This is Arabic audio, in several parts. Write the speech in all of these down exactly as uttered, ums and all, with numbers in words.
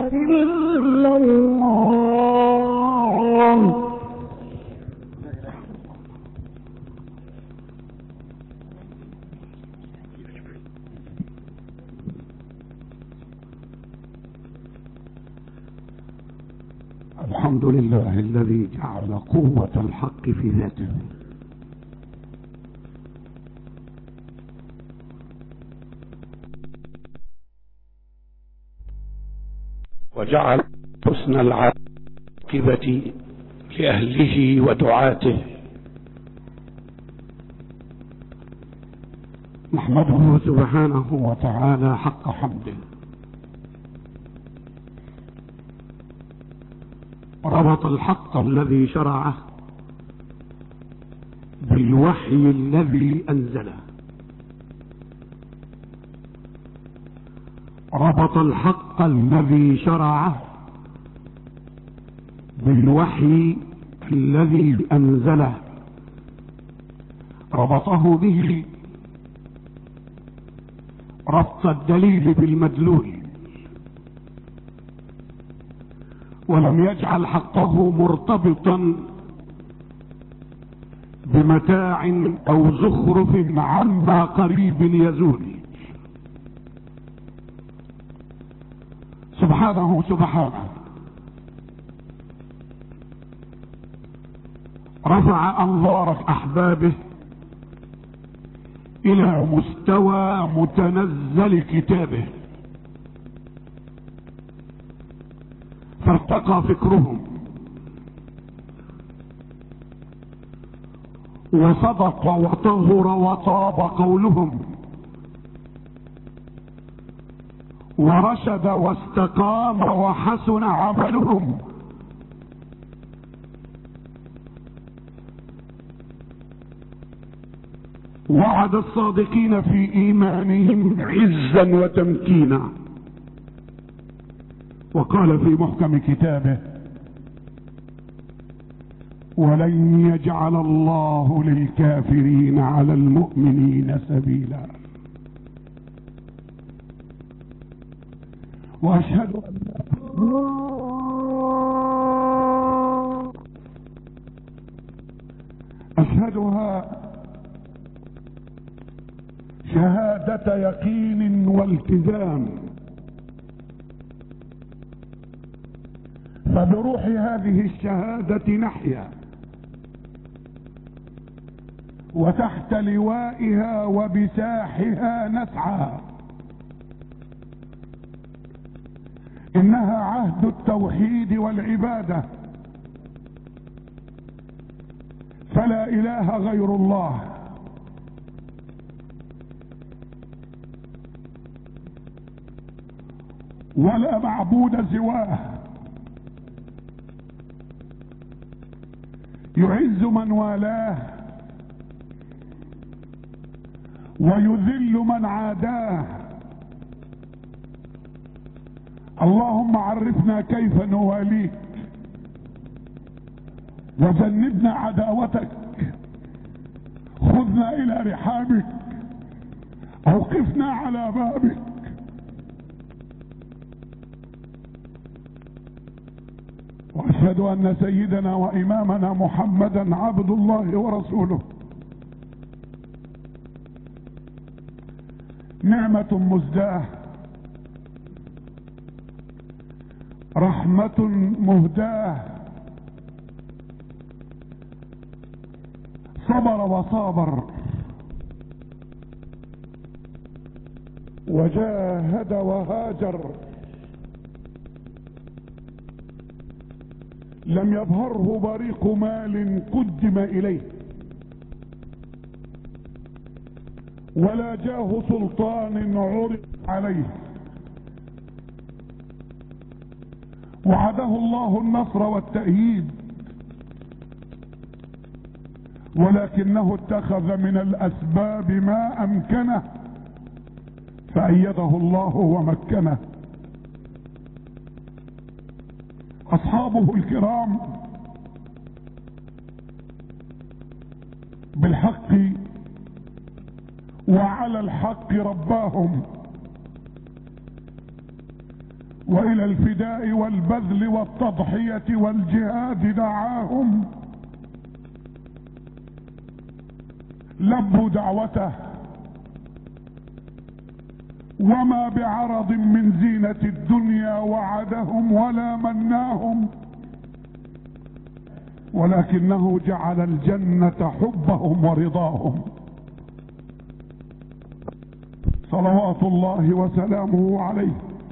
إلا الله. الحمد لله الذي جعل قوة الحق في ذاته، وجعل حسن العاقبة لأهله ودعاته. نحمده سبحانه وتعالى حق حمده. ربط الحق الذي شرعه بالوحي الذي أنزله، ربط الحق الذي شرعه بالوحي الذي أنزله، ربطه به ربط الدليل بالمدلول، ولم يجعل حقه مرتبطا بمتاع او زخرف عما قريب يزول. سبحانه سبحانه رفع انظار احبابه الى مستوى متنزل كتابه، فارتقى فكرهم وصدق وطهر وطاب قولهم ورشد واستقام وحسن عملهم. وعد الصادقين في ايمانهم عزا وتمكينا، وقال في محكم كتابه: ولن يجعل الله للكافرين على المؤمنين سبيلا. واشهد ان اشهدها شهادة يقين والتزام، فبروح هذه الشهادة نحيا، وتحت لوائها وبساحها نسعى. إنها عهد التوحيد والعبادة، فلا إله غير الله، ولا معبود سواه، يعز من والاه ويذل من عاداه. اللهم عرفنا كيف نواليك، وجنبنا عداوتك، خذنا الى رحابك، اوقفنا على بابك. واشهد ان سيدنا وامامنا محمدا عبد الله ورسوله، نعمة مزداه، رحمة مهداه، صبر وصابر وجاهد وهاجر، لم يظهره بريق مال قدم اليه، ولا جاه سلطان عرض عليه. وعده الله النصر والتأييد، ولكنه اتخذ من الأسباب ما أمكنه فأيده الله ومكنه. أصحابه الكرام بالحق وعلى الحق رباهم، وإلى الفداء والبذل والتضحية والجهاد دعاهم، لبوا دعوته وما بعرض من زينة الدنيا وعدهم ولا مناهم، ولكنه جعل الجنة حبهم ورضاهم. صلوات الله وسلامه عليه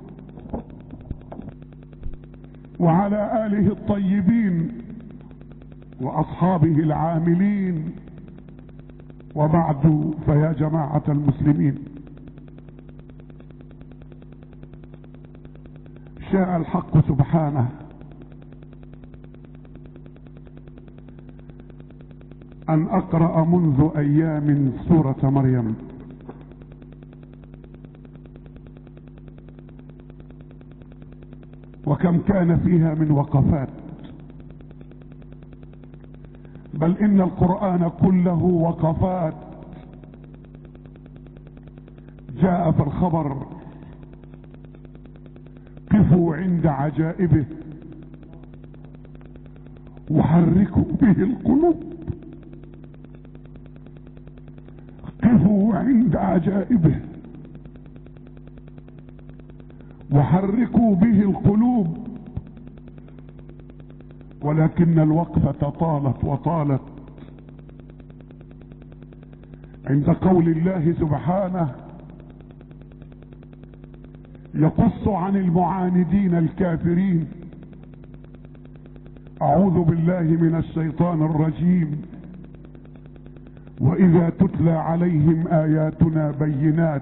وعلى آله الطيبين وأصحابه العاملين، وبعد، فيا جماعة المسلمين، شاء الحق سبحانه أن أقرأ منذ أيام سورة مريم، وكم كان فيها من وقفات، بل إن القرآن كله وقفات. جاء في الخبر: قفوا عند عجائبه وحركوا به القلوب. قفوا عند عجائبه وحركوا به القلوب. ولكن الوقفة طالت وطالت عند قول الله سبحانه يقص عن المعاندين الكافرين: أعوذ بالله من الشيطان الرجيم، وإذا تتلى عليهم آياتنا بينات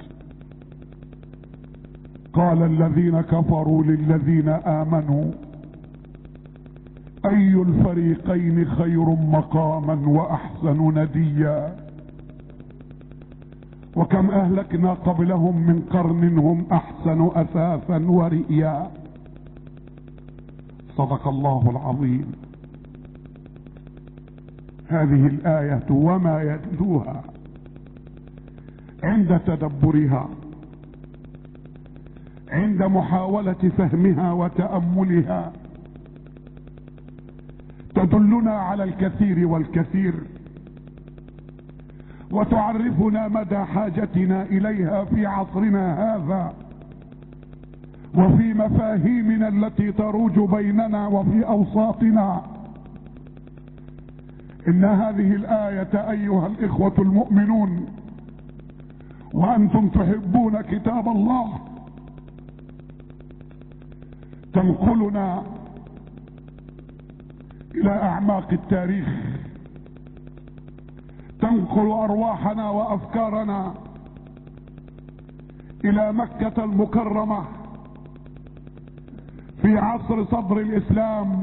قال الذين كفروا للذين آمنوا أي الفريقين خير مقاما وأحسن نديا. وكم أهلكنا قبلهم من قرن هم أحسن أثاثا ورئيا. صدق الله العظيم. هذه الآية وما يتلوها عند تدبرها، عند محاولة فهمها وتأملها، تدلنا على الكثير والكثير، وتعرفنا مدى حاجتنا إليها في عصرنا هذا، وفي مفاهيمنا التي تروج بيننا وفي أوساطنا. إن هذه الآية أيها الإخوة المؤمنون، وأنتم تحبون كتاب الله، تنقلنا إلى أعماق التاريخ، تنقل أرواحنا وأفكارنا إلى مكة المكرمة في عصر صدر الإسلام،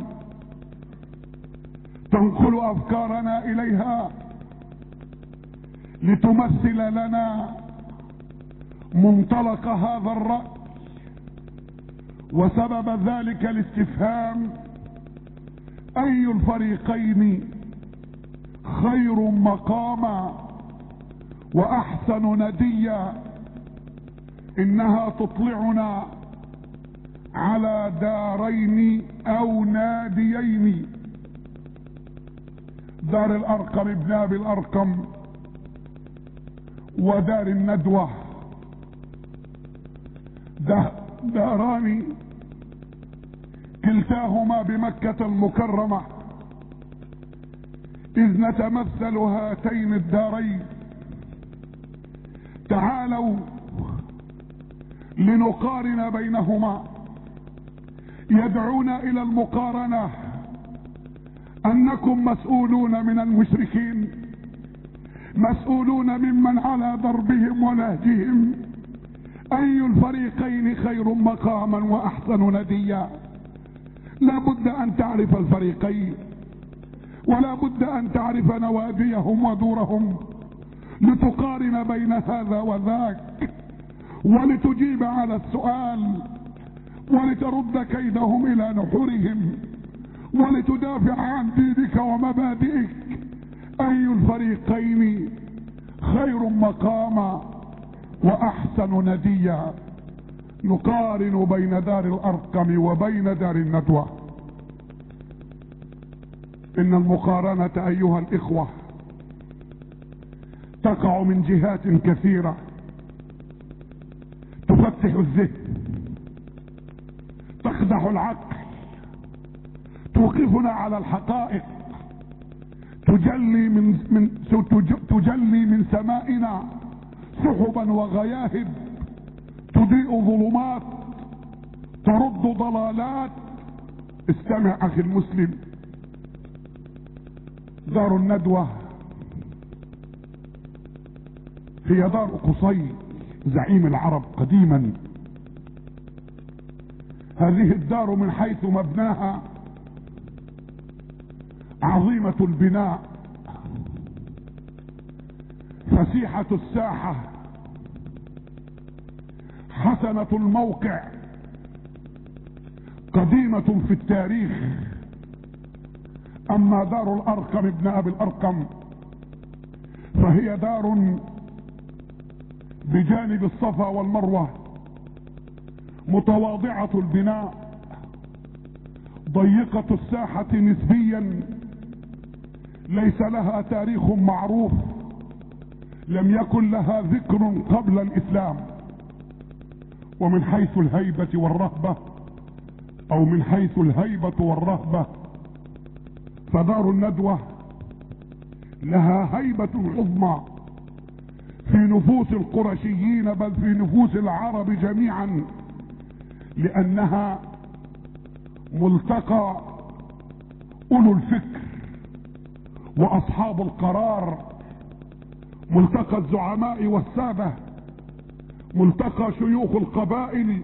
تنقل أفكارنا إليها لتمثل لنا منطلق هذا الرأي وسبب ذلك الاستفهام: أي الفريقين خير مقاما وأحسن نديا. إنها تطلعنا على دارين أو ناديين: دار الأرقم ابن أبي الأرقم ودار الندوة، داران كلتاهما بمكة المكرمة. إذ نتمثل هاتين الدارين، تعالوا لنقارن بينهما. يدعون إلى المقارنة أنكم مسؤولون من المشركين، مسؤولون ممن على ضربهم ونهجهم. أي الفريقين خير مقاما وأحسن نديا. لا بد أن تعرف الفريقين، ولا بد أن تعرف نواديهم ودورهم، لتقارن بين هذا وذاك، ولتجيب على السؤال، ولترد كيدهم إلى نحورهم، ولتدافع عن دينك ومبادئك. أي الفريقين خير مقاما وأحسن نديا. نقارن بين دار الأرقم وبين دار الندوة. إن المقارنة أيها الإخوة تقع من جهات كثيرة، تفتح الذهن، تخدع العقل، توقفنا على الحقائق، تجلي من من تجلي من سمائنا سحبا وغياهب، تضيء ظلمات، ترد ضلالات. استمع اخي المسلم، دار الندوة هي دار قصي زعيم العرب قديما. هذه الدار من حيث مبناها عظيمة البناء، فسيحة الساحة، حسنة الموقع، قديمة في التاريخ. اما دار الارقم ابن ابي الارقم فهي دار بجانب الصفا والمروة، متواضعة البناء، ضيقة الساحة نسبيا، ليس لها تاريخ معروف، لم يكن لها ذكر قبل الاسلام. ومن حيث الهيبة والرهبة او من حيث الهيبة والرهبة فدار الندوة لها هيبة عظمى في نفوس القرشيين، بل في نفوس العرب جميعا، لانها ملتقى اولو الفكر واصحاب القرار، ملتقى الزعماء والسادة، ملتقى شيوخ القبائل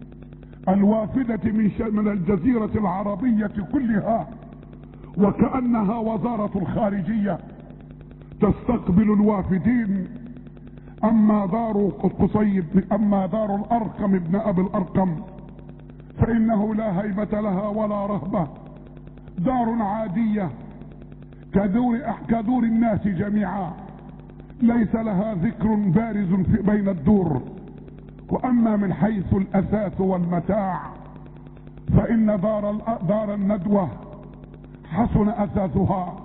الوافدة من من الجزيرة العربية كلها، وكأنها وزارة الخارجية تستقبل الوافدين. اما دار قصي اما دار الارقم ابن ابي الارقم فانه لا هيبة لها ولا رهبة، دار عادية كدور كدور الناس جميعا، ليس لها ذكر بارز في بين الدور. واما من حيث الاثاث والمتاع فان دار دار الندوة حسن اثاثها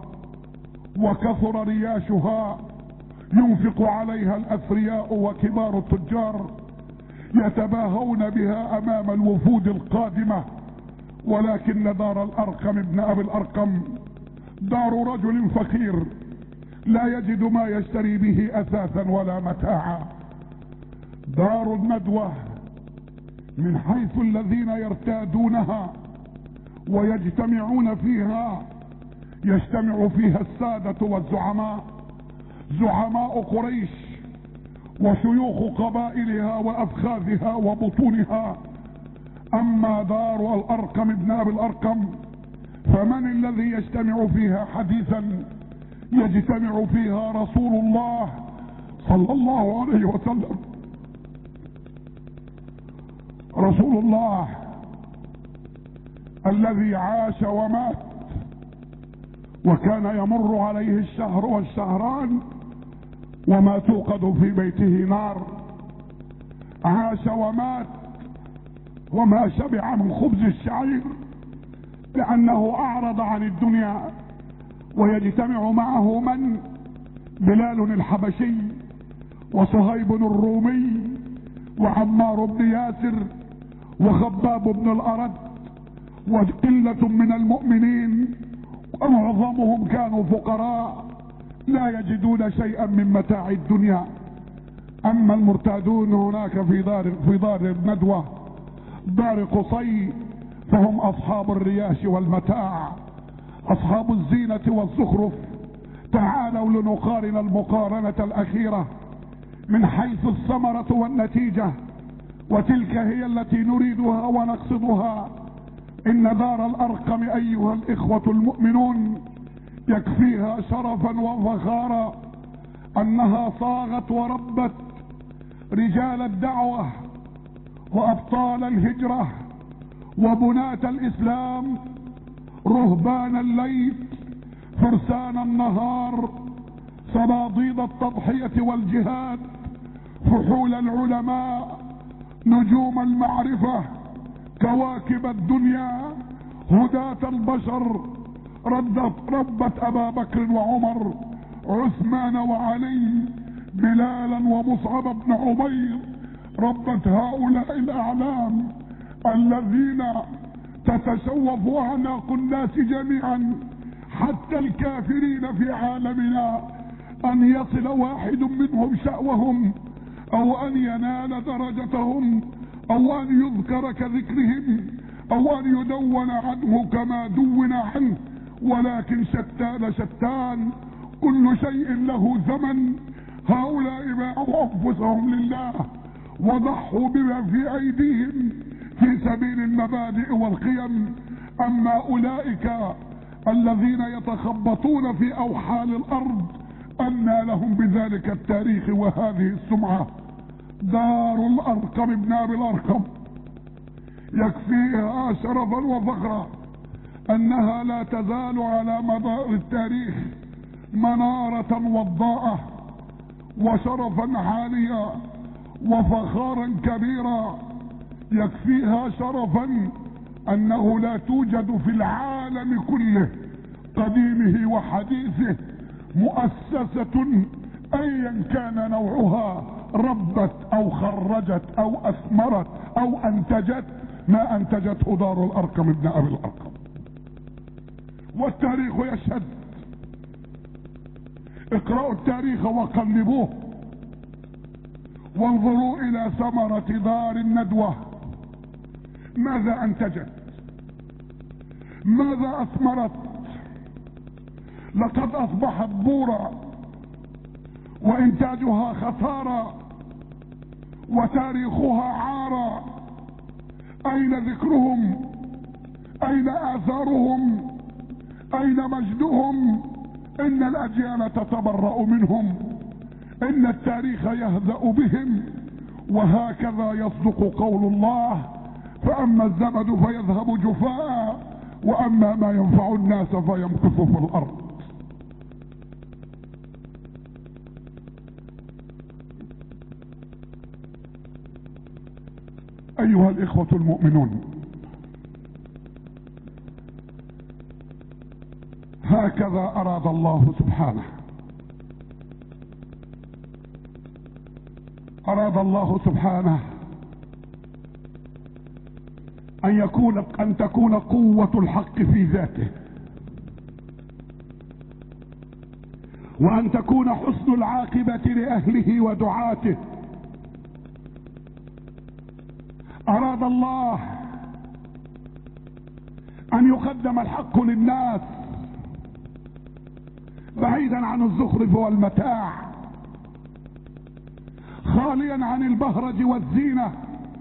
وكثر رياشها، ينفق عليها الاثرياء وكبار التجار، يتباهون بها امام الوفود القادمة. ولكن دار الارقم ابن ابي الارقم دار رجل فقير لا يجد ما يشتري به اثاثا ولا متاعا. دار الندوة من حيث الذين يرتادونها ويجتمعون فيها، يجتمع فيها السادة والزعماء، زعماء قريش وشيوخ قبائلها وافخاذها وبطونها. اما دار الارقم ابن ابي الارقم فمن الذي يجتمع فيها حديثا؟ يجتمع فيها رسول الله صلى الله عليه وسلم، رسول الله الذي عاش ومات وكان يمر عليه الشهر والشهران وما توقد في بيته نار، عاش ومات وما شبع من خبز الشعير لانه اعرض عن الدنيا. ويجتمع معه من؟ بلال الحبشي وصهيب الرومي وعمار بن ياسر وخباب بن الارد وقلة من المؤمنين، ومعظمهم كانوا فقراء لا يجدون شيئا من متاع الدنيا. اما المرتادون هناك في دار في دار الندوة دار قصي فهم اصحاب الرياش والمتاع، اصحاب الزينة والزخرف. تعالوا لنقارن المقارنة الاخيرة من حيث الثمرة والنتيجة، وتلك هي التي نريدها ونقصدها. ان دار الارقم ايها الاخوة المؤمنون يكفيها شرفا وفخارا انها صاغت وربت رجال الدعوة وابطال الهجرة وبناة الاسلام، رهبان الليل، فرسان النهار، صناديد التضحية والجهاد، فحول العلماء، نجوم المعرفة، كواكب الدنيا، هداة البشر، ردت ربت أبا بكر وعمر، عثمان وعلي، بلالا ومصعب بن عمير، ربت هؤلاء الأعلام الذين تتشوف أعناق الناس جميعا حتى الكافرين في عالمنا أن يصل واحد منهم شأوهم أو أن ينال درجتهم أو أن يذكر كذكرهم أو أن يدون عنه كما دون عنه، ولكن شتان شتان، كل شيء له زمن. هؤلاء باعوا أنفسهم لله وضحوا بما في أيديهم في سبيل المبادئ والقيم. أما أولئك الذين يتخبطون في أوحال الأرض أنى لهم بذلك التاريخ وهذه السمعة. دار الأرقم ابن أبي الأرقم يكفيها شرفا وفخرا أنها لا تزال على مدار التاريخ منارة وضاءة وشرفا عاليا وفخارا كبيرا. يكفيها شرفا أنه لا توجد في العالم كله قديمه وحديثه مؤسسة أيا كان نوعها ربت أو خرجت أو أثمرت أو أنتجت ما أنتجته دار الأرقم ابن أبي الأرقم. والتاريخ يشهد. اقرأوا التاريخ وقلبوه وانظروا إلى ثمرة دار الندوة، ماذا أنتجت؟ ماذا أثمرت؟ لقد أصبحت بورا وإنتاجها خسارة وتاريخها عارة. أين ذكرهم؟ أين آثارهم؟ أين مجدهم؟ إن الأجيال تتبرأ منهم، إن التاريخ يهزأ بهم. وهكذا يصدق قول الله: فأما الزبد فيذهب جفاء وأما ما ينفع الناس فيمكث في الأرض. أيها الإخوة المؤمنون، هكذا أراد الله سبحانه. أراد الله سبحانه أن يكون أن تكون قوة الحق في ذاته، وأن تكون حسن العاقبة لأهله ودعاته. أراد الله أن يقدم الحق للناس بعيدا عن الزخرف والمتاع، خاليا عن البهرج والزينة،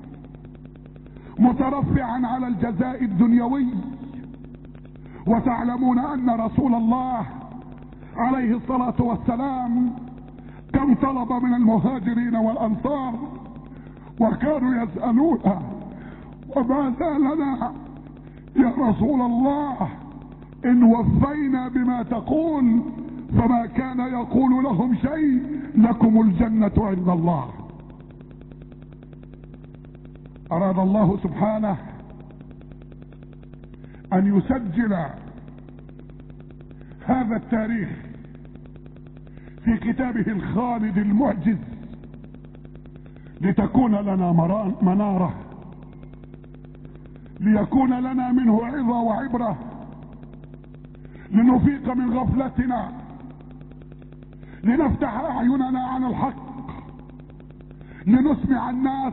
مترفعا على الجزاء الدنيوي. وتعلمون أن رسول الله عليه الصلاة والسلام كم طلب من المهاجرين والأنصار وكانوا يسألونه: وماذا لنا يا رسول الله إن وفينا بما تقول؟ فما كان يقول لهم شيء: لكم الجنة عند الله. أراد الله سبحانه أن يسجل هذا التاريخ في كتابه الخالد المعجز لتكون لنا منارة، ليكون لنا منه عظة وعبرة، لنفيق من غفلتنا، لنفتح أعيننا عن الحق، لنسمع الناس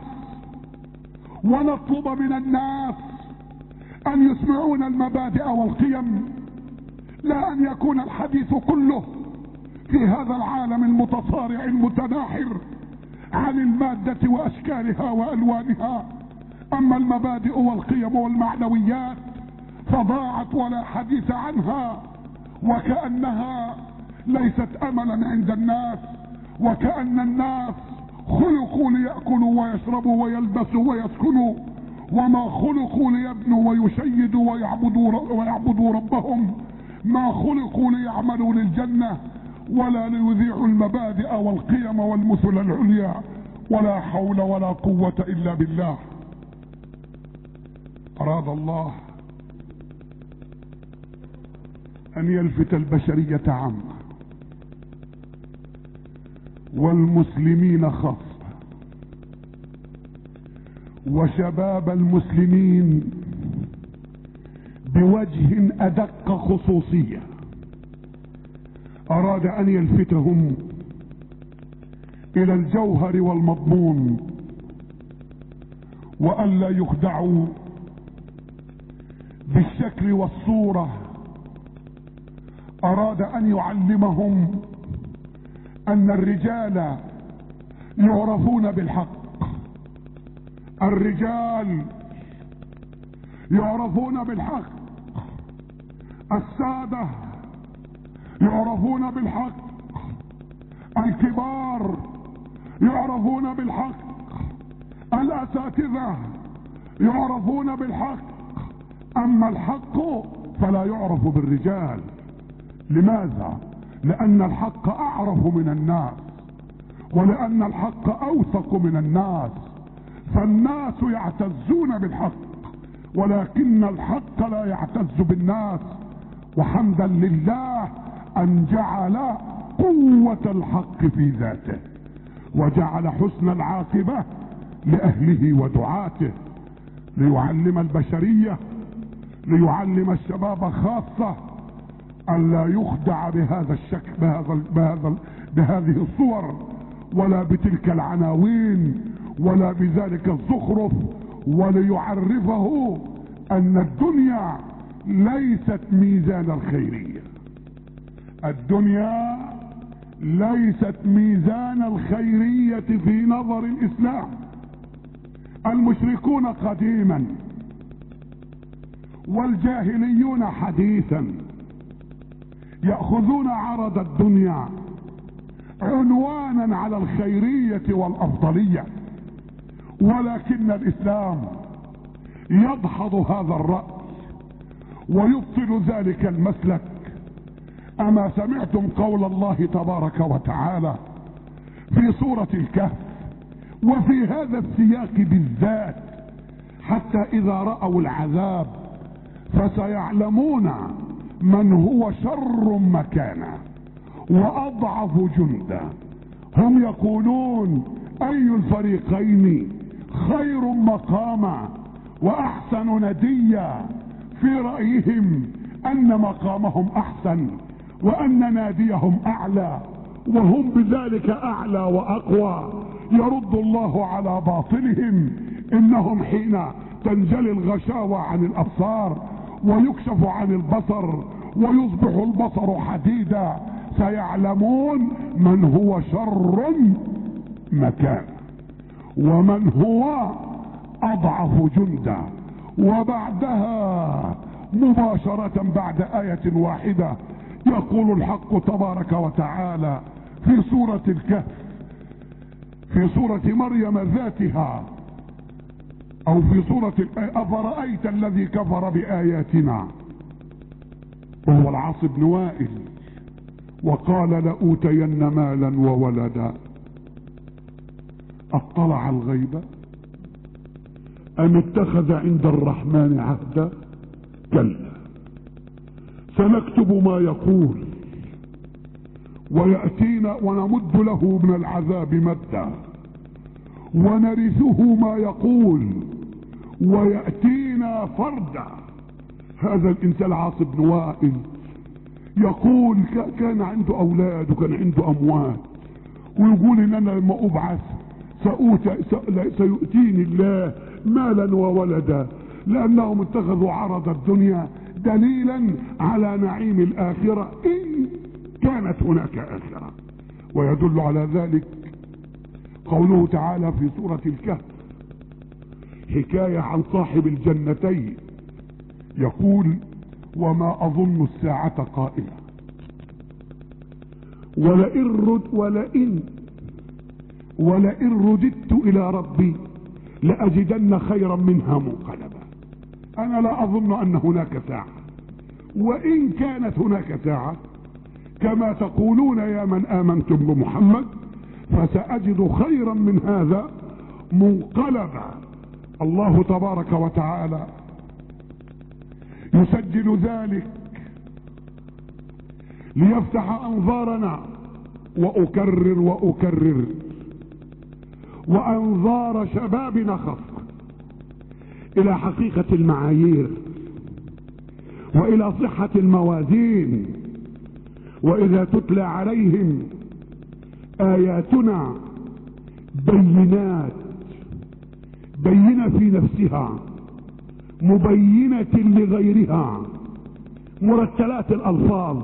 ونطلب من الناس أن يسمعون المبادئ والقيم، لا أن يكون الحديث كله في هذا العالم المتصارع المتناحر عن المادة وأشكالها وألوانها. أما المبادئ والقيم والمعنويات فضاعت ولا حديث عنها، وكأنها ليست أملا عند الناس، وكأن الناس خلقوا ليأكلوا ويشربوا ويلبسوا ويسكنوا، وما خلقوا ليبنوا ويشيدوا ويعبدوا, ويعبدوا ربهم. ما خلقوا ليعملوا للجنة ولا ليذيعوا المبادئ والقيم والمثل العليا ولا حول ولا قوة إلا بالله. أراد الله أن يلفت البشرية عامة والمسلمين خاصة وشباب المسلمين بوجه أدق خصوصية. أراد أن يلفتهم إلى الجوهر والمضمون، وألا يخدعوا بالشكل والصورة. أراد أن يعلمهم أن الرجال يعرفون بالحق، الرجال يعرفون بالحق، السادة يعرفون بالحق، الكبار يعرفون بالحق، الأساتذة يعرفون بالحق، أما الحق فلا يعرف بالرجال. لماذا؟ لأن الحق أعرف من الناس، ولأن الحق أوثق من الناس، فالناس يعتزون بالحق ولكن الحق لا يعتز بالناس. وحمدا لله أن جعل قوة الحق في ذاته، وجعل حسن العاقبة لأهله ودعاته، ليعلم البشرية، ليعلم الشباب خاصة ألا يخدع بهذا الشكل، بهذا بهذا بهذه الصور، ولا بتلك العناوين، ولا بذلك الزخرف، وليعرفه أن الدنيا ليست ميزان الخيرية. الدنيا ليست ميزان الخيرية في نظر الإسلام. المشركون قديما والجاهليون حديثا يأخذون عرض الدنيا عنوانا على الخيرية والأفضلية، ولكن الإسلام يدحض هذا الرأي ويبطل ذلك المسلك. أما سمعتم قول الله تبارك وتعالى في سورة الكهف وفي هذا السياق بالذات: حتى إذا رأوا العذاب فسيعلمون من هو شر مكانا وأضعف جندا، هم يقولون أي الفريقين خير مقاما وأحسن نديا. في رأيهم أن مقامهم أحسن وأن ناديهم أعلى، وهم بذلك أعلى وأقوى. يرد الله على باطلهم، إنهم حين تنجلي الغشاوة عن الأبصار ويكشف عن البصر ويصبح البصر حديدا سيعلمون من هو شر مكان ومن هو أضعف جندا. وبعدها مباشرة بعد آية واحدة يقول الحق تبارك وتعالى في سورة الكهف في سورة مريم ذاتها، أو في سورة أفرأيت الذي كفر بآياتنا، وهو العاص بن وائل، وقال لأوتين مالا وولدا اطلع الغيب أم اتخذ عند الرحمن عهدا كلا سنكتب ما يقول ويأتينا ونمد له من العذاب مدا ونرثه ما يقول ويأتينا فردا. هذا الإنسان عاص بن وائل يقول كان عنده أولاد وكان عنده أموال، ويقول إن أنا لما أبعث سيؤتيني الله مالا وولدا، لأنهم اتخذوا عرض الدنيا دليلا على نعيم الآخرة إن كانت هناك آخرة. ويدل على ذلك قوله تعالى في سورة الكهف حكاية عن صاحب الجنتين، يقول: وما أظن الساعة قائمة ولئن رد ولئن ولئن رددت إلى ربي لأجدن خيرا منها منقلبا. أنا لا أظن أن هناك ساعة، وإن كانت هناك ساعة كما تقولون يا من آمنتم بمحمد فسأجد خيرا من هذا منقلبا. الله تبارك وتعالى يسجل ذلك ليفتح أنظارنا، وأكرر وأكرر، وأنظار شبابنا خاصة، إلى حقيقة المعايير، وإلى صحة الموازين. وإذا تتلى عليهم آياتنا بينات، بينة في نفسها، مبينة لغيرها، مرتلات الألفاظ،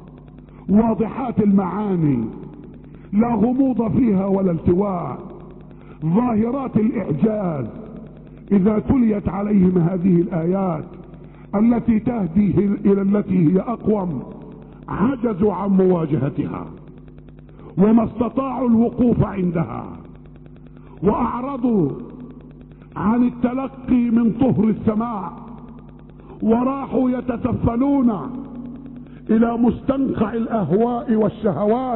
واضحات المعاني، لا غموض فيها ولا التواء، ظاهرات الإعجاز، إذا تليت عليهم هذه الآيات التي تهدي إلى التي هي أقوم، عجزوا عن مواجهتها وما استطاعوا الوقوف عندها، وأعرضوا عن التلقي من طهر السماع، وراحوا يتسفلون إلى مستنقع الأهواء والشهوات،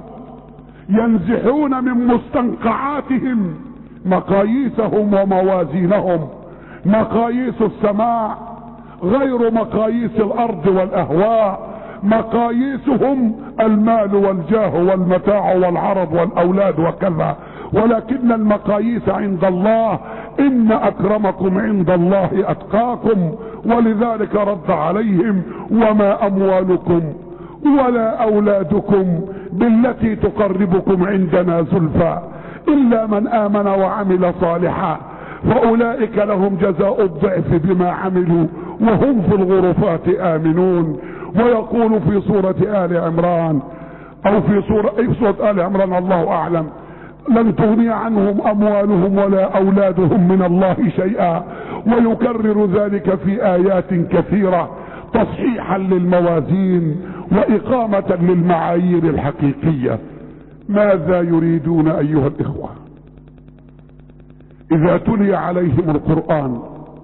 ينزحون من مستنقعاتهم مقاييسهم وموازينهم. مقاييس السماع غير مقاييس الأرض والأهواء، مقاييسهم المال والجاه والمتاع والعرض والأولاد وكذا، ولكن المقاييس عند الله إن أكرمكم عند الله أتقاكم. ولذلك رد عليهم: وما أموالكم ولا أولادكم بالتي تقربكم عندنا زلفى إلا من آمن وعمل صالحا فأولئك لهم جزاء الضعف بما عملوا وهم في الغرفات آمنون. ويقول في سورة آل عمران أو في سورة, في سورة آل عمران الله أعلم: لن تغني عنهم أموالهم ولا أولادهم من الله شيئا. ويكرر ذلك في آيات كثيرة تصحيحا للموازين وإقامة للمعايير الحقيقية. ماذا يريدون أيها الإخوة؟ إذا تلي عليهم القرآن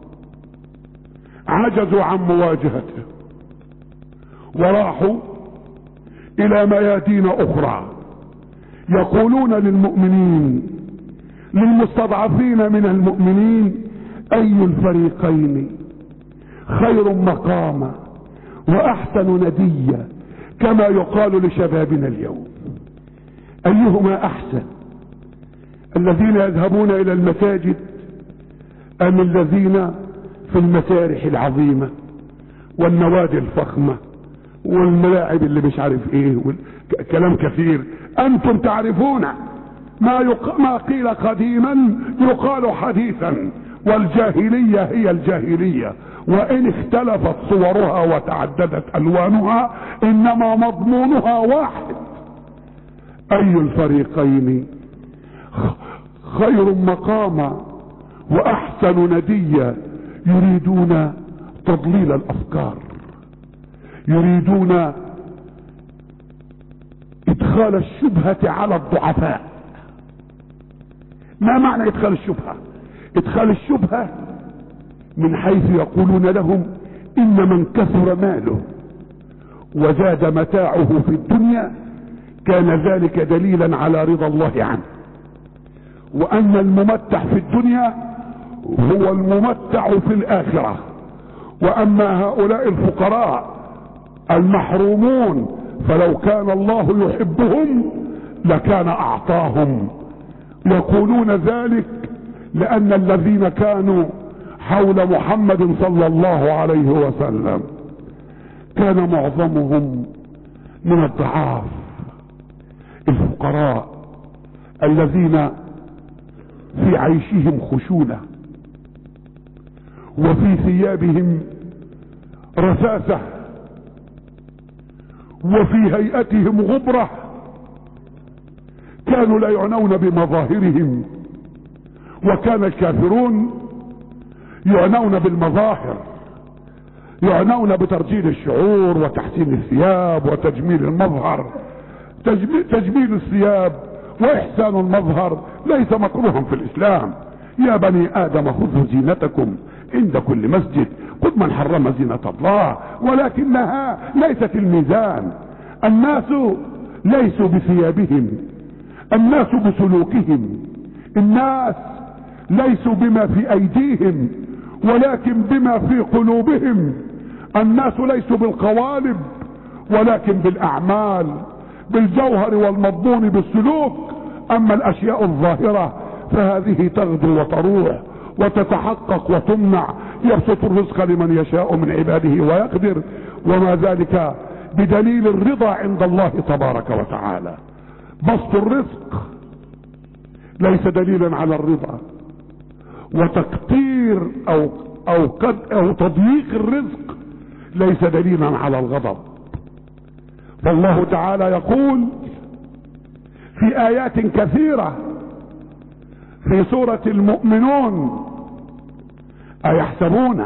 عجزوا عن مواجهته، وراحوا إلى ميادين أخرى، يقولون للمؤمنين، للمستضعفين من المؤمنين: أي الفريقين خير مقاما وأحسن نديا، كما يقال لشبابنا اليوم. أيهما أحسن، الذين يذهبون إلى المساجد أم الذين في المسارح العظيمة والنوادي الفخمة والملاعب اللي مش عارف ايه كلام كثير؟ أنتم تعرفون ما, يق... ما قيل قديما يقال حديثا، والجاهلية هي الجاهلية، وإن اختلفت صورها وتعددت ألوانها إنما مضمونها واحد. أي الفريقين خير مقاما وأحسن نديا، يريدون تضليل الأفكار، يريدون إدخال الشبهة على الضعفاء. ما معنى إدخال الشبهة؟ إدخال الشبهة من حيث يقولون لهم: إن من كثر ماله وزاد متاعه في الدنيا كان ذلك دليلا على رضا الله عنه، وأن الممتع في الدنيا هو الممتع في الآخرة، وأما هؤلاء الفقراء المحرومون فلو كان الله يحبهم لكان أعطاهم. يقولون ذلك لأن الذين كانوا حول محمد صلى الله عليه وسلم كان معظمهم من الضعاف الفقراء الذين في عيشهم خشونة وفي ثيابهم رثاثة وفي هيئتهم غبرة، كانوا لا يعنون بمظاهرهم، وكان الكافرون يعنون بالمظاهر، يعنون بترجيل الشعور وتحسين الثياب وتجميل المظهر. تجميل الثياب واحسان المظهر ليس مكروها في الاسلام. يا بني ادم خذوا زينتكم عند كل مسجد، قل من حرم زينة الله، ولكنها ليست الميزان. الناس ليسوا بثيابهم، الناس بسلوكهم. الناس ليسوا بما في ايديهم ولكن بما في قلوبهم. الناس ليسوا بالقوالب ولكن بالاعمال، بالجوهر والمضمون، بالسلوك. اما الاشياء الظاهرة فهذه تغدو وتروح وتتحقق وتمنع. يبسط الرزق لمن يشاء من عباده ويقدر، وما ذلك بدليل الرضا عند الله تبارك وتعالى. بسط الرزق ليس دليلا على الرضا، وتقطير او او قد او تضييق الرزق ليس دليلا على الغضب. فالله تعالى يقول في ايات كثيرة في سورة المؤمنون: ايحسبون،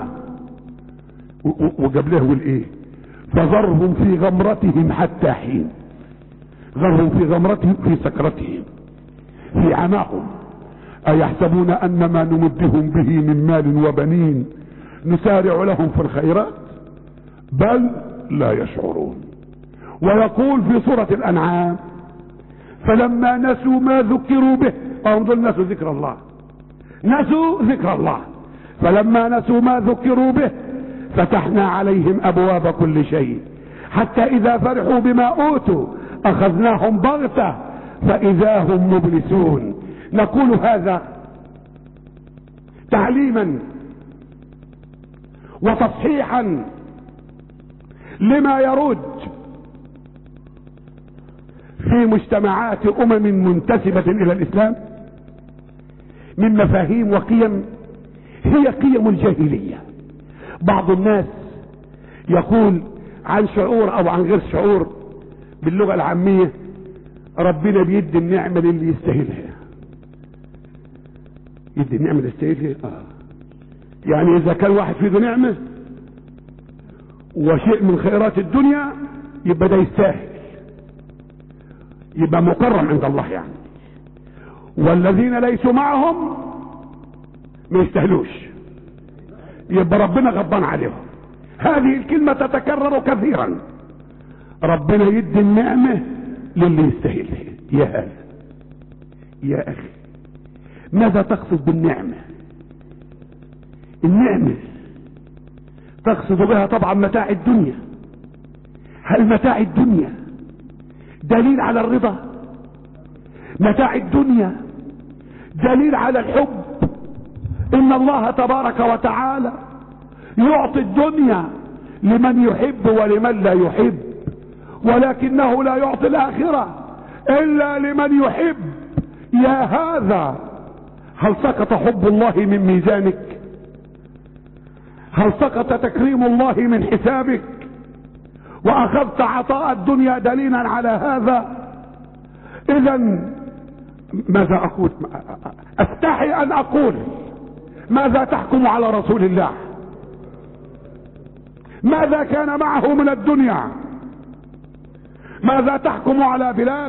وقبله الايه؟ فذرهم في غمرتهم حتى حين. ذرهم في غمرتهم، في سكرتهم، في عماهم. ايحسبون ان ما نمدهم به من مال وبنين نسارع لهم في الخيرات بل لا يشعرون. ويقول في سورة الانعام: فلما نسوا ما ذكروا به، انظر نسوا ذكر الله، نسوا ذكر الله، فلما نسوا ما ذكروا به فتحنا عليهم ابواب كل شيء حتى اذا فرحوا بما اوتوا اخذناهم بغتة فاذا هم مبلسون. نقول هذا تعليما وتصحيحا لما يروج في مجتمعات امم منتسبة الى الاسلام من مفاهيم وقيم هي قيم الجاهلية. بعض الناس يقول عن شعور او عن غير شعور باللغة العامية: ربنا بيدي النعمة للي يستاهلها. يدي النعمة اللي يستاهلها؟ اه يعني اذا كان واحد في ذو نعمة وشيء من خيرات الدنيا يبقى ده يستاهل، يبقى مكرم عند الله يعني. والذين ليسوا معهم ما يستاهلوش، يبقى ربنا غضبان عليهم. هذه الكلمة تتكرر كثيرا: ربنا يدي النعمة للي يستاهلها. يا هذا يا اخي، ماذا تقصد بالنعمة؟ النعمة تقصد بها طبعا متاع الدنيا. هل متاع الدنيا دليل على الرضا؟ متاع الدنيا دليل على الحب؟ ان الله تبارك وتعالى يعطي الدنيا لمن يحب ولمن لا يحب، ولكنه لا يعطي الاخرة الا لمن يحب. يا هذا، هل سقط حب الله من ميزانك؟ هل سقط تكريم الله من حسابك واخذت عطاء الدنيا دليلا على هذا؟ اذا ماذا اقول؟ استحي ان اقول: ماذا تحكم على رسول الله؟ ماذا كان معه من الدنيا؟ ماذا تحكم على بلال؟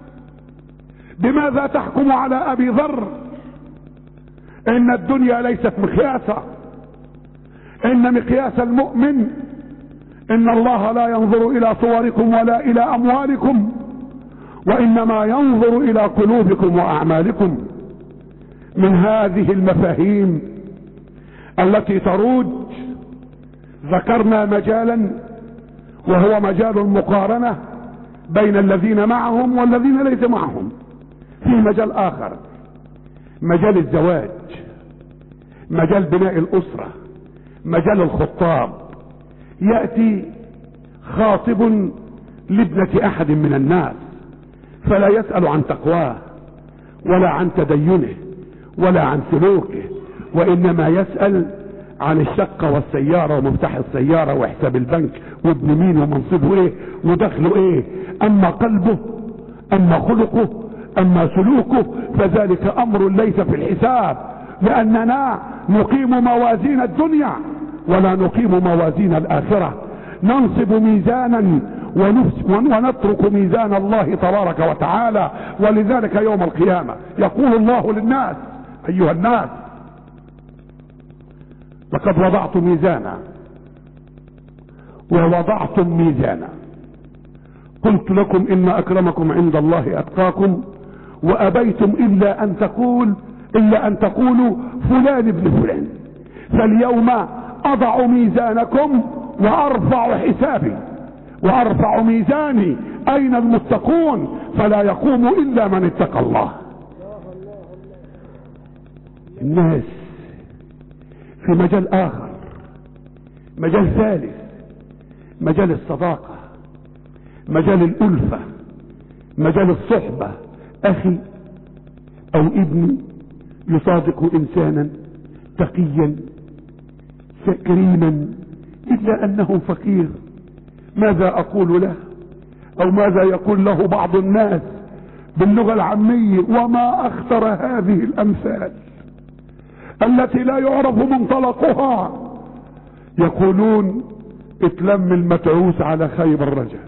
بماذا تحكم على ابي ذر؟ ان الدنيا ليست مقياسا، ان مقياس المؤمن ان الله لا ينظر الى صوركم ولا الى اموالكم، وانما ينظر الى قلوبكم واعمالكم. من هذه المفاهيم التي تروج ذكرنا مجالا وهو مجال المقارنة بين الذين معهم والذين ليس معهم. في مجال اخر، مجال الزواج، مجال بناء الاسرة، مجال الخطاب. يأتي خاطب لابنة احد من الناس فلا يسأل عن تقواه ولا عن تدينه ولا عن سلوكه، وانما يسأل عن الشقة والسيارة ومفتاح السيارة وحساب البنك وابن مين ومنصبه ايه ودخله ايه. اما قلبه، اما خلقه، اما سلوكه فذلك امر ليس في الحساب، لاننا نقيم موازين الدنيا ولا نقيم موازين الاخرة. ننصب ميزانا ونترك ميزان الله تبارك وتعالى. ولذلك يوم القيامة يقول الله للناس: ايها الناس لقد وضعت ميزانا ووضعتم ميزانا، قلت لكم ان اكرمكم عند الله اتقاكم وابيتم الا ان تقول الا ان تقولوا فلان ابن فلان. فاليوم اضع ميزانكم وارفع حسابي وارفع ميزاني، اين المتقون؟ فلا يقوم الا من اتقى الله. الناس في مجال اخر، مجال ثالث، مجال الصداقة، مجال الألفة، مجال الصحبة. اخي او ابني يصادق انسانا تقيا كريما الا انه فقير، ماذا اقول له؟ او ماذا يقول له بعض الناس باللغة العامية؟ وما اخطر هذه الامثال التي لا يعرف منطلقها. يقولون اتلم المتعوس على خيب الرجاء،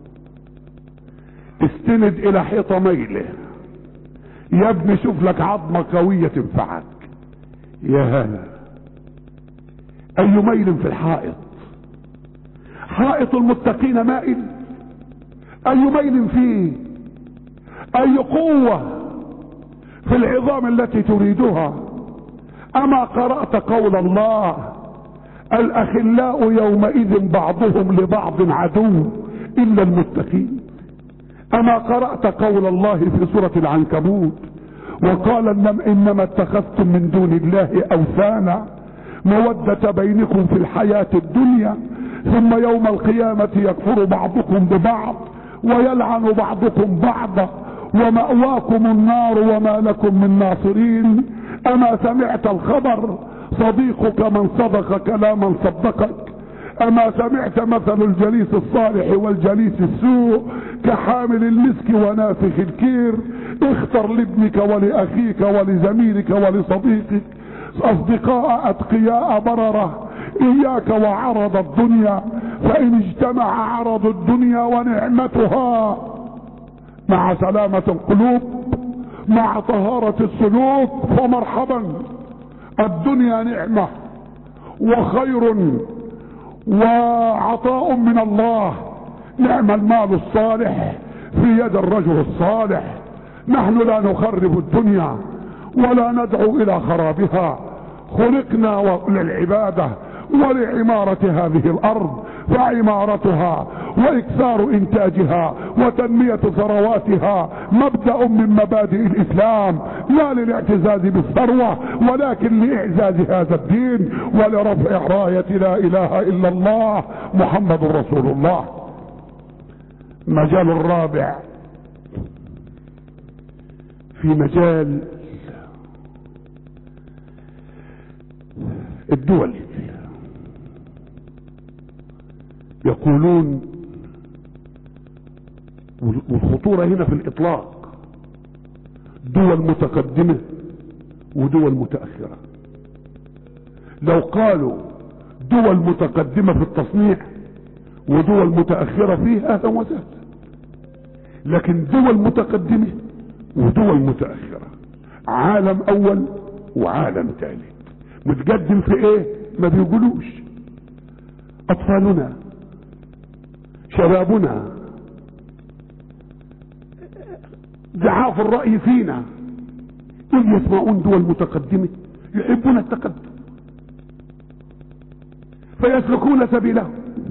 استند الى حيطة ميله، يا ابني شوف لك عظمة قوية تنفعك. يا هلا، اي ميل في الحائط؟ حائط المتقين مائل، اي ميل فيه؟ اي قوة في العظام التي تريدها؟ اما قرأت قول الله الاخلاء يومئذ بعضهم لبعض عدو الا المتقين؟ اما قرأت قول الله في سورة العنكبوت وقال انما اتخذتم من دون الله اوثانا مودة بينكم في الحياة الدنيا ثم يوم القيامة يكفر بعضكم ببعض ويلعن بعضكم بعضا ومأواكم النار وما لكم من ناصرين؟ اما سمعت الخبر صديقك من صدقك لا من صدقك؟ اما سمعت مثل الجليس الصالح والجليس السوء كحامل المسك ونافخ الكير؟ اختر لابنك ولاخيك ولزميلك ولصديقك اصدقاء اتقياء بررة، اياك وعرض الدنيا، فان اجتمع عرض الدنيا ونعمتها مع سلامة القلوب مع طهارة السلوك فمرحبا. الدنيا نعمة وخير وعطاء من الله، نعم المال الصالح في يد الرجل الصالح. نحن لا نخرب الدنيا ولا ندعو الى خرابها، خلقنا للعبادة ولعمارة هذه الارض، فعمارتها واكثار انتاجها وتنمية ثرواتها مبدأ من مبادئ الاسلام، لا للاعتزاز بالثروة ولكن لاعزاز هذا الدين ولرفع راية لا اله الا الله محمد رسول الله. مجال الرابع في مجال الدول. يقولون والخطورة هنا في الاطلاق دول متقدمة ودول متأخرة. لو قالوا دول متقدمة في التصنيع ودول متأخرة فيه هذا وذاك، لكن دول متقدمة ودول متأخرة، عالم اول وعالم ثالث. متقدم في ايه؟ ما بيقولوش. اطفالنا شبابنا ضعاف الرأي فينا إن يسمعون دول متقدمة يحبون التقدم فيسلكون سبيله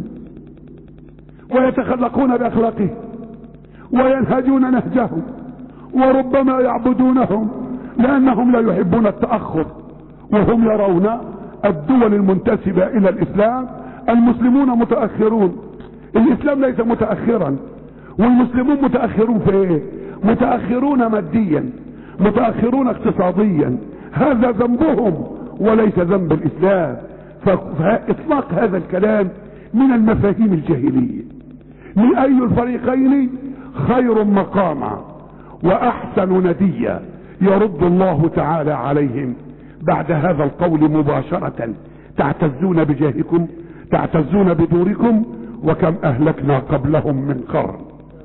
ويتخلقون بأخلاقه وينهجون نهجه وربما يعبدونهم لأنهم لا يحبون التأخر، وهم يرون الدول المنتسبة إلى الإسلام المسلمون متأخرون. الإسلام ليس متأخرا، والمسلمون متأخرون في إيه؟ متأخرون ماديا، متأخرون اقتصاديا، هذا ذنبهم وليس ذنب الإسلام. فإطلاق هذا الكلام من المفاهيم الجاهلية. من أي الفريقين خير مقاما وأحسن نديا يرد الله تعالى عليهم بعد هذا القول مباشرة: تعتزون بجاهكم، تعتزون بدوركم، وكم أهلكنا قبلهم من قرن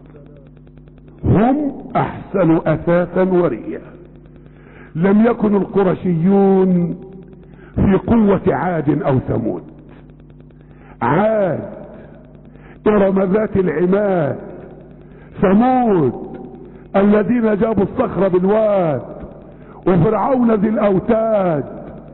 هم أحسن أثاثا ورئيا. لم يكن القرشيون في قوة عاد أو ثمود. عاد إرم ذات العماد، ثمود الذين جابوا الصخرة بالواد، وفرعون ذي الاوتاد،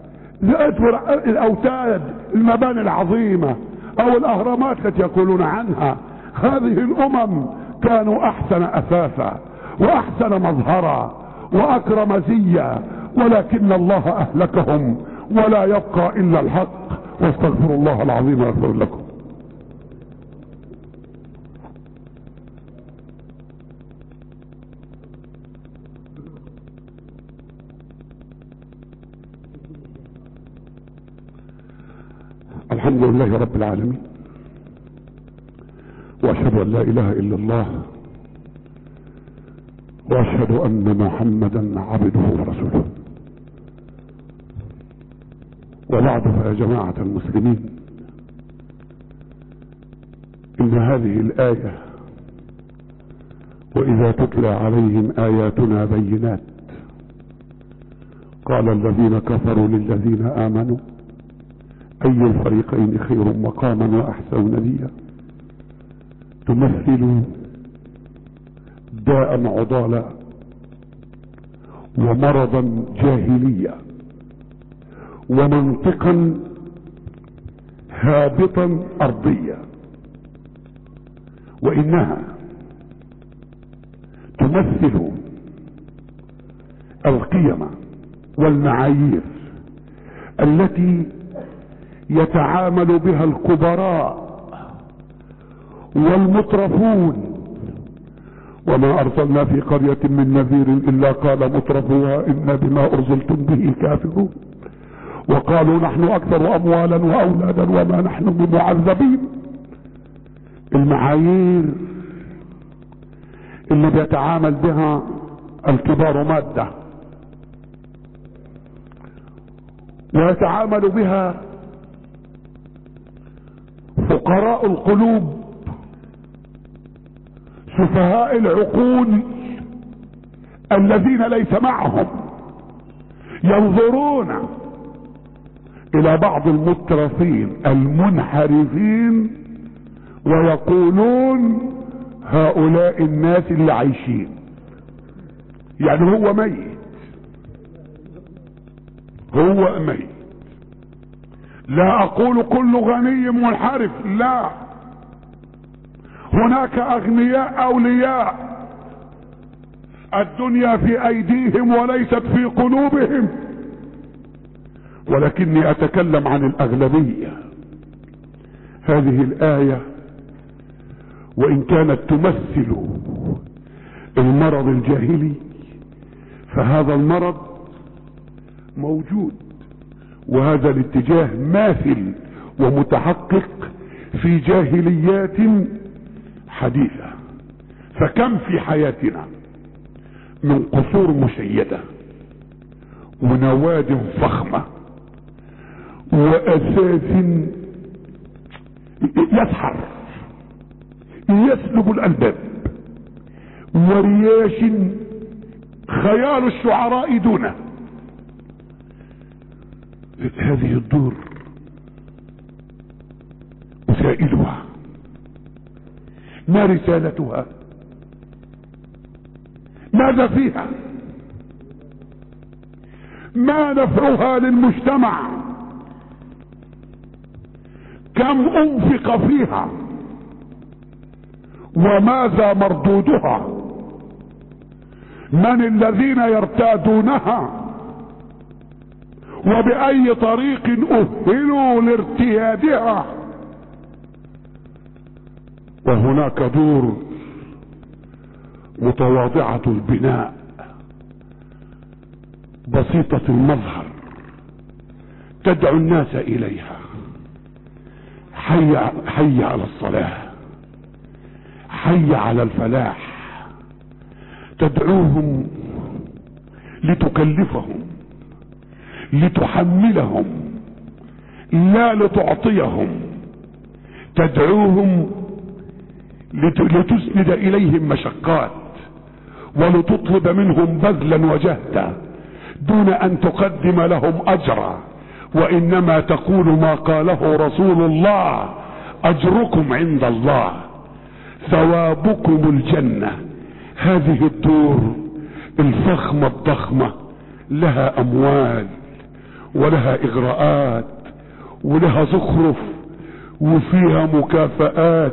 الاوتاد المباني العظيمة او الاهرامات التي يقولون عنها. هذه الامم كانوا احسن اثاثا واحسن مظهرا واكرم زيا، ولكن الله اهلكهم ولا يبقى الا الحق. واستغفر الله العظيم واغفر لكم. الحمد لله رب العالمين، واشهد ان لا اله الا الله، واشهد ان محمدا عبده ورسوله. وبعد، فيا جماعة المسلمين، ان هذه الآية واذا تتلى عليهم اياتنا بينات قال الذين كفروا للذين امنوا اي الفريقين خير مقاما واحسن نديا، تمثل داء عضالا ومرضا جاهليا ومنطقا هابطا ارضيا، وانها تمثل القيم والمعايير التي يتعامل بها الكبراء والمترفون. وما ارسلنا في قرية من نذير الا قال مترفوها انا بما ارسلتم به كافرون، وقالوا نحن اكثر اموالا واولادا وما نحن بمعذبين. المعايير اللي بيتعامل بها الكبار مادة، ويتعامل بها فقراء القلوب سفهاء العقول الذين ليس معهم، ينظرون الى بعض المترفين المنحرفين ويقولون هؤلاء الناس اللي عايشين. يعني هو ميت، هو ميت. لا اقول كل غني منحرف، لا، هناك اغنياء اولياء الدنيا في ايديهم وليست في قلوبهم، ولكني اتكلم عن الاغلبية. هذه الاية وان كانت تمثل المرض الجاهلي، فهذا المرض موجود، وهذا الاتجاه ماثل ومتحقق في جاهليات حديثة. فكم في حياتنا من قصور مشيدة ونواد فخمة واساس يسحر يسلب الالباب ورياش خيال الشعراء دونه. هذه الدور أسائلها ما رسالتها؟ ماذا فيها؟ ما نفعها للمجتمع؟ كم انفق فيها؟ وماذا مردودها؟ من الذين يرتادونها؟ وبأي طريق أهلوا لارتيادها؟ وهناك دور متواضعة البناء بسيطة المظهر تدعو الناس إليها. حي, حي على الصلاة، حي على الفلاح، تدعوهم لتكلفهم، لتحملهم لا لتعطيهم، تدعوهم لتسند اليهم مشقات ولتطلب منهم بذلا وجهدا دون ان تقدم لهم اجرا، وانما تقول ما قاله رسول الله: اجركم عند الله، ثوابكم الجنة، هذه الدور الفخمة الضخمة لها اموال ولها اغراءات ولها زخرف وفيها مكافآت،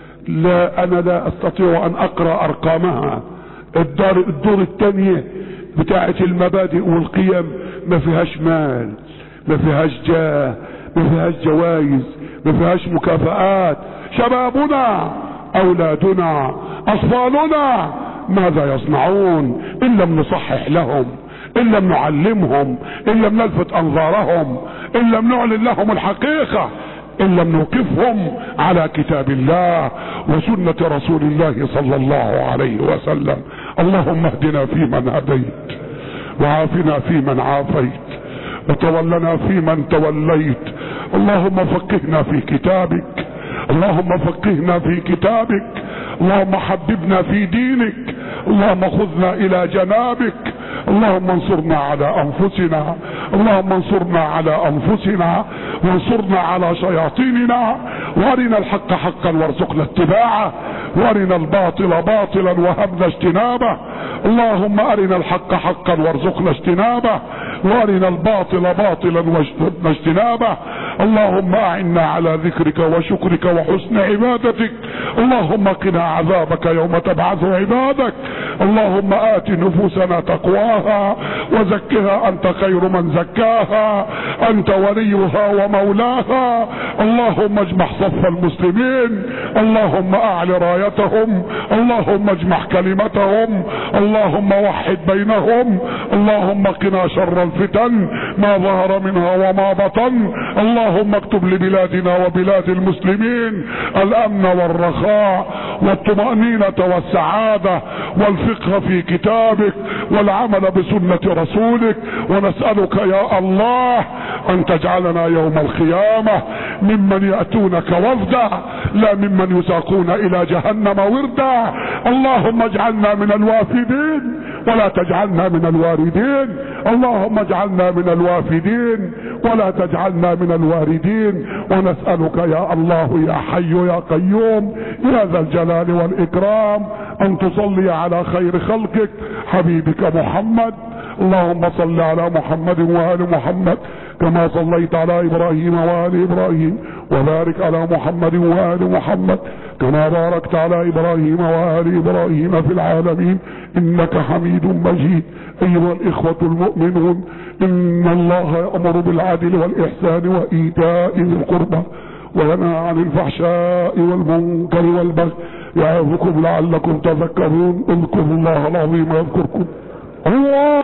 لا انا لا استطيع ان اقرأ ارقامها. الدار الدور التانية بتاعة المبادئ والقيم ما فيهاش مال، ما فيهاش جاه، ما فيهاش جوائز، ما فيهاش مكافآت. شبابنا، اولادنا، اطفالنا ماذا يصنعون ان لم نصحح لهم، ان لم نعلمهم، ان لم نلفت انظارهم، ان لم نعلن لهم الحقيقة، ان لم نوقفهم على كتاب الله وسنة رسول الله صلى الله عليه وسلم. اللهم اهدنا فيمن هديت، وعافنا فيمن عافيت، وتولنا فيمن توليت. اللهم فقهنا في كتابك، اللهم فقهنا في كتابك، اللهم حببنا في دينك، اللهم خذنا الى جنابك، اللهم انصرنا على انفسنا، اللهم انصرنا على انفسنا وانصرنا على شياطيننا، وارنا الحق حقا وارزقنا اتباعه، وارنا الباطل باطلا وهبنا اجتنابه. اللهم ارنا الحق حقا وارزقنا اجتنابه، وارنا الباطل باطلا وارزقنا اجتنابه. اللهم اعنا على ذكرك وشكرك وحسن عبادتك. اللهم قنا عذابك يوم تبعث عبادك. اللهم آت نفوسنا تقواها وزكها انت خير من زكاها، انت وليها ومولاها. اللهم اجمع صف المسلمين، اللهم اعل رايتهم، اللهم اجمع كلمتهم، اللهم وحد بينهم. اللهم قنا شر الفتن ما ظهر منها وما بطن. اللهم اكتب لبلادنا وبلاد المسلمين الامن والرخاء والطمأنينة والسعادة والفقه في كتابك والعمل بسنة رسولك. ونسألك يا الله ان تجعلنا يوم القيامة ممن يأتونك وفدا، لا ممن يساقون الى جهنم وردا. اللهم اجعلنا من الوافدين ولا تجعلنا من الواردين. اللهم اجعلنا من الوافدين ولا تجعلنا من الواردين. ونسألك يا الله يا حي يا قيوم يا ذا الجلال والإكرام أن تصلي على خير خلقك حبيبك محمد. اللهم صل على محمد وآل محمد كما صليت على إبراهيم وآل إبراهيم، وبارك على محمد وآل محمد كما باركت على إبراهيم وآل إبراهيم في العالمين إنك حميد مجيد. أيها الإخوة المؤمنون، إن الله يأمر بالعدل والإحسان وإيتاء ذي القربى وينهى عن الفحشاء والمنكر والبغي يعظكم لعلكم تذكرون. اذكروا الله العظيم يذكركم. الله